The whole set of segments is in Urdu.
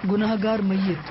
گناہگار میت۔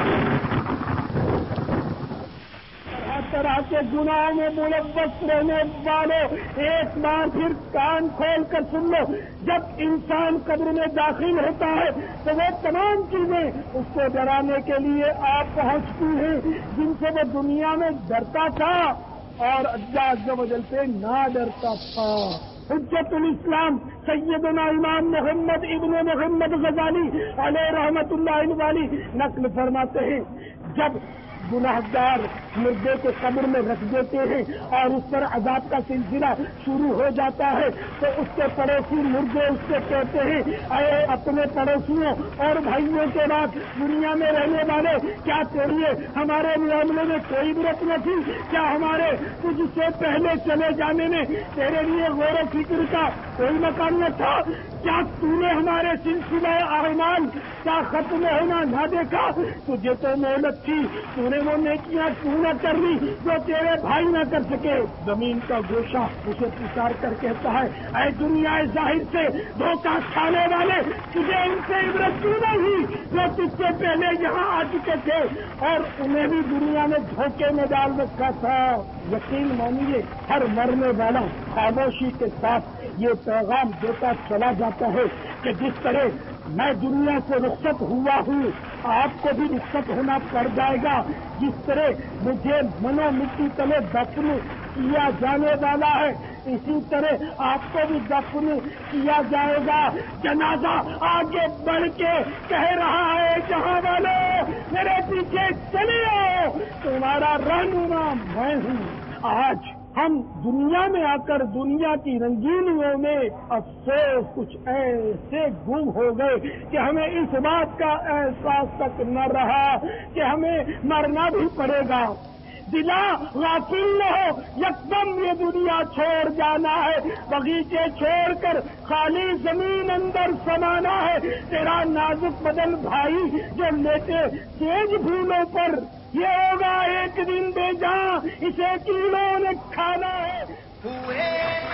طرح کے گناہوں میں ملوث رہنے والوں، ایک بار پھر کان کھول کر سن لو، جب انسان قبر میں داخل ہوتا ہے تو وہ تمام چیزیں اس کو ڈرانے کے لیے آپ پہنچتی ہیں جن سے وہ دنیا میں ڈرتا تھا اور اللہ عز و جل سے نہ ڈرتا تھا۔ حجت الاسلام سیدنا امام محمد ابن محمد غزالی علیہ رحمت اللہ والی نقل فرماتے ہیں، جب گناہگار مردے کو قبر میں رکھ دیتے ہیں اور اس پر عذاب کا سلسلہ شروع ہو جاتا ہے تو اس کے پڑوسی مردے اس سے کہتے ہیں، اے اپنے پڑوسیوں اور بھائیوں کے بعد دنیا میں رہنے والے، کیا تیرے ہمارے معاملے میں کوئی عبرت نہ تھی؟ کیا ہمارے تجھ سے پہلے چلے جانے میں تیرے لیے غور و فکر کا کوئی مقام نہ تھا؟ کیا تو نے ہمارے سلسلہ اعمال کا ختم ہونا نہ دیکھا؟ تجھے تو محنت تھی، تو نے وہ نیکیاں کیوں نہ کر لی جو تیرے بھائی نہ کر سکے؟ زمین کا گوشہ اسے پکار کر کہتا ہے، اے دنیا ظاہر سے دھوکہ کھانے والے، تجھے ان سے عبرت کیوں نہیں جو تجھ سے پہلے یہاں آ چکے تھے اور انہیں بھی دنیا میں دھوکے میں ڈال رکھا تھا۔ یقین مانیے ہر مرنے والا خاموشی کے ساتھ یہ پیغام دیتا چلا جاتا ہے کہ جس طرح میں دنیا سے رخصت ہوا ہوں آپ کو بھی رخصت ہونا پڑ جائے گا، جس طرح مجھے منو مٹی تلے دفن کیا جانے والا ہے اسی طرح آپ کو بھی دفن کیا جائے گا۔ جنازہ آگے بڑھ کے کہہ رہا ہے، جہاں والوں میرے پیچھے چلے آؤ، تمہارا رہنما میں ہوں۔ آج ہم دنیا میں آ کر دنیا کی رنگینیوں میں افسوس کچھ ایسے گم ہو گئے کہ ہمیں اس بات کا احساس تک نہ رہا کہ ہمیں مرنا بھی پڑے گا۔ دلا غافل نہ ہو، یکدم یہ دنیا چھوڑ جانا ہے، باغیچے چھوڑ کر خالی زمین اندر سمانا ہے، تیرا نازک بدن بھائی جو لیتے تیز بھولوں پر یہ ہوگا ایک دن بے جان، اسے کیڑوں نے کھانا ہے۔ ہوئے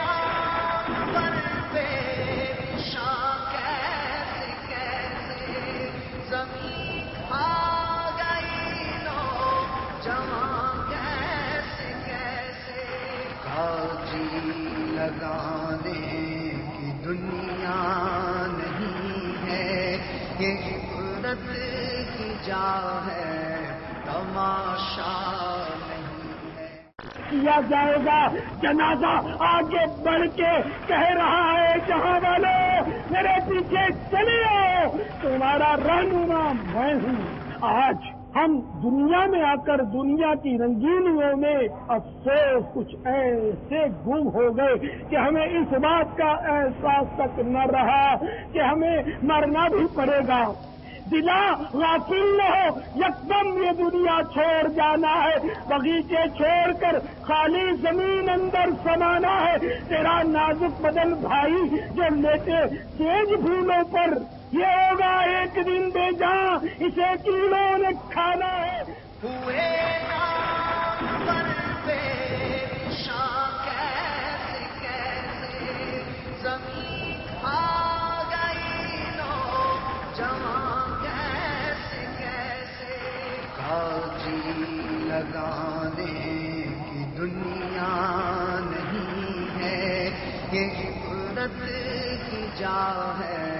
نام پر پیشاں کیسے کیسے زمین کھا گئی نو جہاں کیسے کیسے جی لگانے کی دنیا نہیں ہے، یہ عبرت کی جا ہے، تماشا نہیں ہے۔ کیا جائے گا جنازہ آگے بڑھ کے کہہ رہا ہے، جہاں والوں میرے پیچھے چلے آؤ، تمہارا رہنما میں ہوں۔ آج ہم دنیا میں آ کر دنیا کی رنگینیوں میں افسوس کچھ ایسے گم ہو گئے کہ ہمیں اس بات کا احساس تک نہ رہا کہ ہمیں مرنا بھی پڑے گا۔ دلا غافل نہ ہو، یکدم یہ دنیا چھوڑ جانا ہے، باغیچے چھوڑ کر خالی زمین اندر سمانا ہے، تیرا نازک بدن بھائی جو لیتے تیز بھولوں پر یہ ہوگا ایک دن بے جان، اسے کیڑوں نے کھانا ہے۔ ہوئے نام پر پیشاں کیسے کیسے زمین کھا گئی نو جہاں کیسے کیسے جی لگانے کی دنیا نہیں ہے، یہ عبرت کی جا ہے،